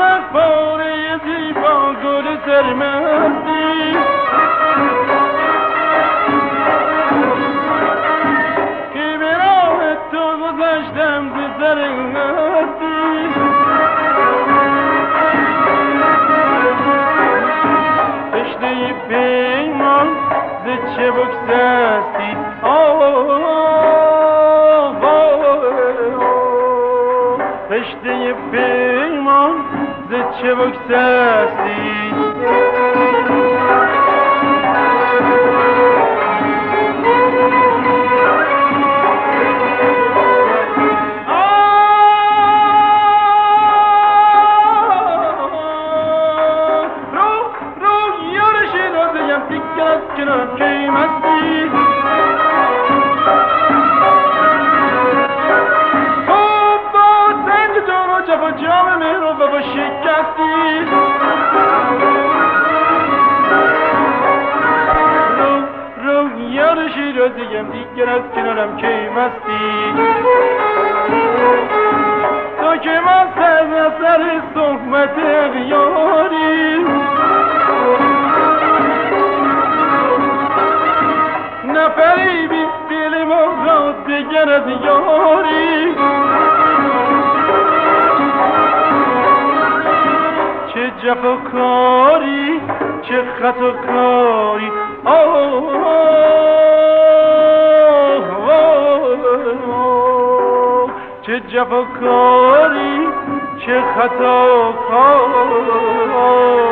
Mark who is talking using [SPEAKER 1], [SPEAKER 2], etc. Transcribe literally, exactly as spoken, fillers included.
[SPEAKER 1] مخباره زیبا گل سرمستی که به راه تو گذشتم ز سر مستی رشته پیمان ز چه بگسستی رشته پیمان ز چه بگسستی کنار کی مستی تو با سنگ جان و جب و جام مهر و با شکستی رو رو یار شیرازیم دیگر از کنارم کی مستی تو که مست از اثر صحبت غیاری نفریبی دل ما را دیگر از یاری چه جفاکاری چه خطاکاری آه چه جفاکاری چه خطاکاری